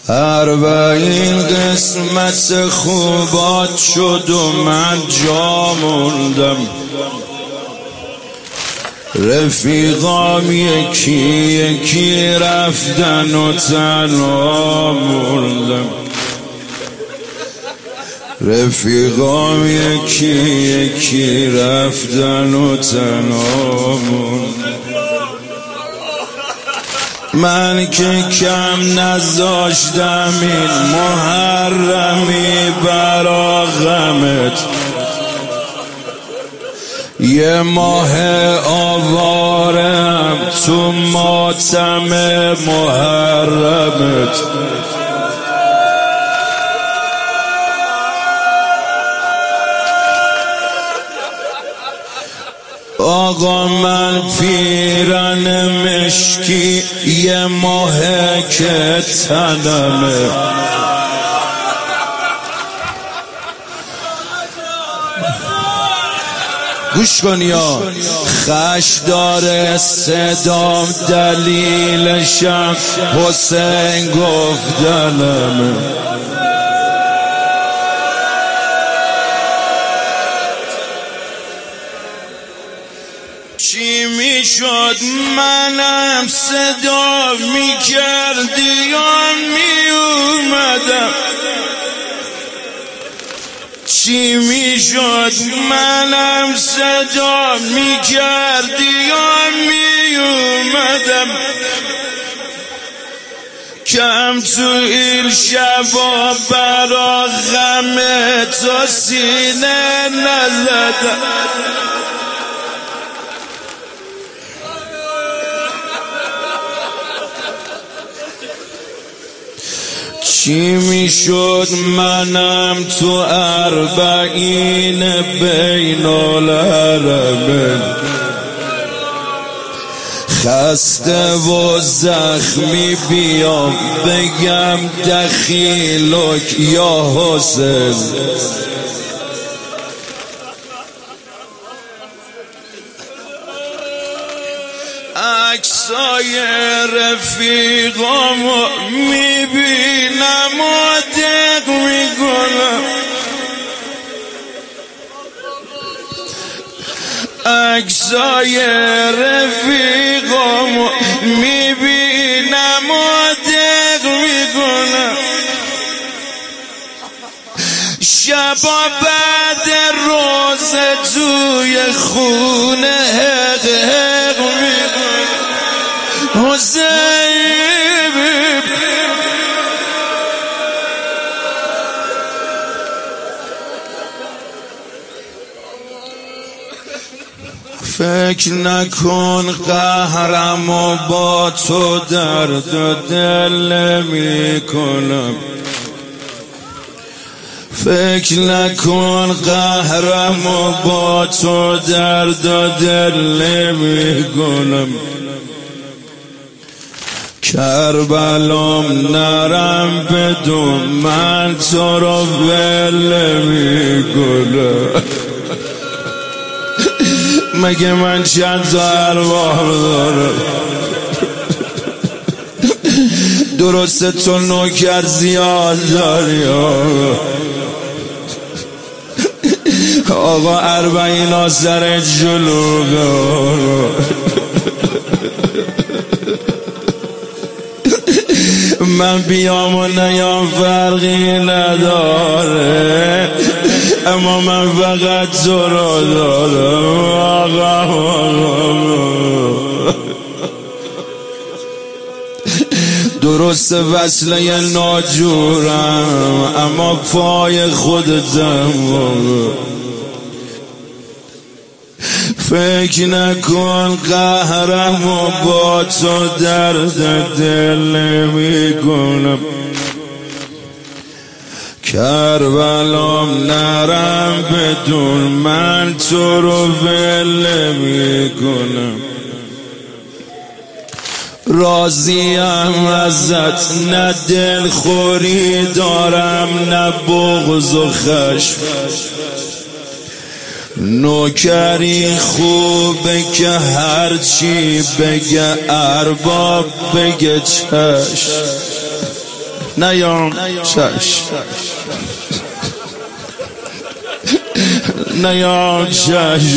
اربعین قسمت خوبات شد و من جا موندم. رفیقام یکی یکی رفتن و تنها موندم. رفیقام یکی یکی رفتن و تنها موندم. من که کم نذاشتم این محرمی برا غمت، یه ماه آوارم تو ماتم محرمت. آقا من پیرن مشکی یه ماه که تنمه، گوش کن یا خش داره صدام دلیلشم حسین گفتنمه. چی میشد منم صدا میکردی یا میومدم؟ چی میشد منم صدا میکردی یا میومدم؟ کم تو این شبا برا غم تو سینه نزدم. چی میشد منم تو اربعین بین العربین خسته و زخمی بیام بگم دخیلک یا حسین؟ عکسای رفیقامو میبینم و دق میکنم. عکسای رفیقامو میبینم و دق میکنم. شبا بعد روز توی خونه حق حق میکنم. حسین فکر نکن قهرم و با تو درد و دل میکنم. فکر نکن قهرم و با تو درد و دل میکنم. کربلام نرم بدون من تو رو ول میکنم. مگه من چند تا ارواح دارم؟ درسته تو نوکر زیاد داری آقا اربعین آسر جلوگا. من بیام و نیام فرقی نداره، اما من فقط تو رو دارم آقا. درست وصله ناجورم اما پای خودتم. فکر نکن قهرم و با تو درد دل میکنم. کربلام نرم بدون من تو رو ول میکنم. راضیم ازت نه دلخوری دارم نه بغض و خشم. نوکری خوبه که هرچی بگه ارباب بگه چشم. نیام چش نیام چش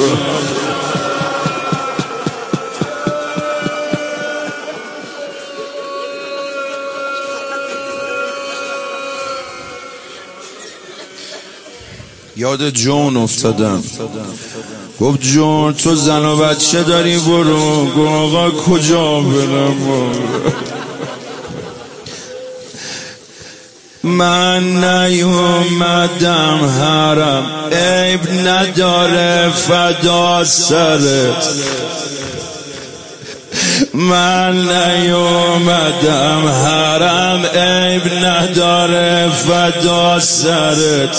یاد جون افتادم. گفت جون تو زن و بچه داری برو. گفت آقا کجا برم؟ من نیومدم حرم عیب نداره فدا سرت. من نیومدم حرم عیب نداره فدا سرت.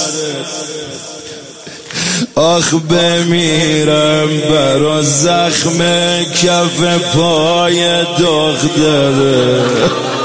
آخ بمیرم برا زخم کف پای دختره.